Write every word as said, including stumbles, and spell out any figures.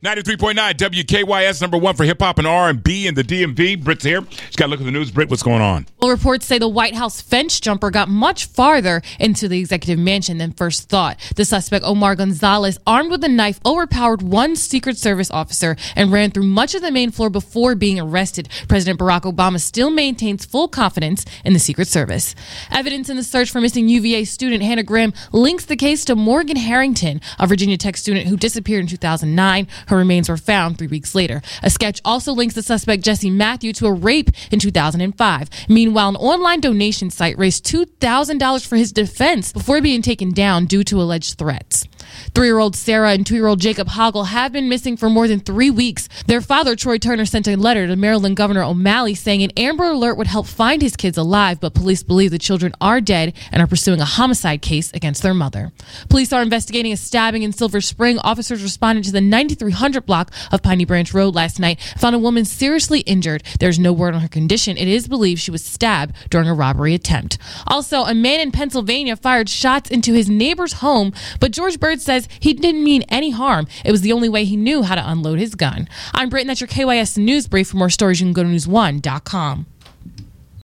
ninety-three point nine W K Y S, number one for hip-hop and R and B in the D M V. Britt's here. She's got to look at the news. Britt, what's going on? Well, reports say the White House fence jumper got much farther into the executive mansion than first thought. The suspect, Omar Gonzalez, armed with a knife, overpowered one Secret Service officer and ran through much of the main floor before being arrested. President Barack Obama still maintains full confidence in the Secret Service. Evidence in the search for missing U V A student Hannah Graham links the case to Morgan Harrington, a Virginia Tech student who disappeared in two thousand nine. Her remains were found three weeks later. A sketch also links the suspect Jesse Matthew to a rape in two thousand five. Meanwhile, an online donation site raised two thousand dollars for his defense before being taken down due to alleged threats. Three-year-old Sarah and two-year-old Jacob Hoggle have been missing for more than three weeks. Their father, Troy Turner, sent a letter to Maryland Governor O'Malley saying an Amber Alert would help find his kids alive, but police believe the children are dead and are pursuing a homicide case against their mother. Police are investigating a stabbing in Silver Spring. Officers responded to the ninety-three hundred block of Piney Branch Road last night and found a woman seriously injured. There's no word on her condition. It is believed she was stabbed during a robbery attempt. Also, a man in Pennsylvania fired shots into his neighbor's home, but George Bird says he didn't mean any harm. It was the only way he knew how to unload his gun. I'm Britt, and that's your K Y S News Brief. For more stories, you can go to news one dot com.